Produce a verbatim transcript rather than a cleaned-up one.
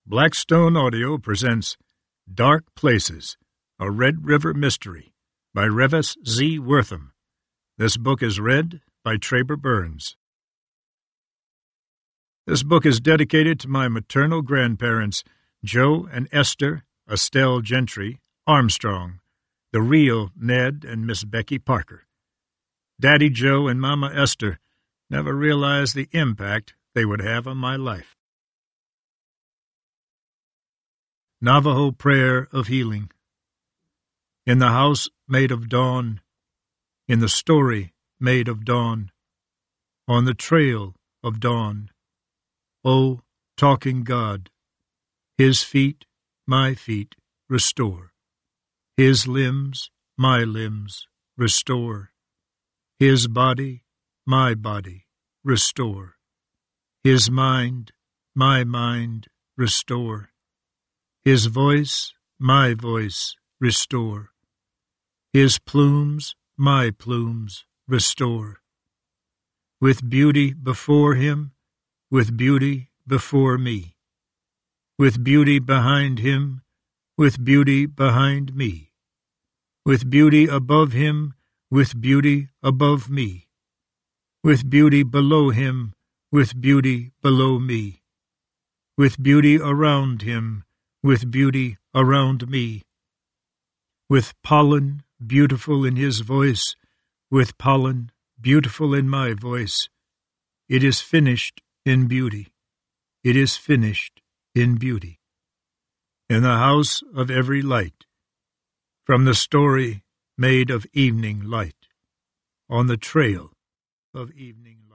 Blackstone Audio presents Dark Places, a Red River Mystery by Revis Z. Wortham. This book is read by Traber Burns. This book is dedicated to my maternal grandparents, Joe and Esther Estelle Gentry Armstrong, the real Ned and Miss Becky Parker. Daddy Joe and Mama Esther never realized the impact they would have on my life. Navajo Prayer of Healing. In the house made of dawn, in the story made of dawn, on the trail of dawn, O talking God, His feet, my feet, restore. His limbs, my limbs, restore. His body, my body, restore. His mind, my mind, restore. His voice, my voice, restore. His plumes, my plumes, restore. With beauty before him, with beauty before me. With beauty behind him, with beauty behind me. With beauty above him, with beauty above me. With beauty below him, with beauty below me. With beauty around him, with beauty around me. With pollen beautiful in his voice, with pollen beautiful in my voice. It is finished in beauty. It is finished in beauty. In the house of every light, from the story made of evening light, on the trail of evening light.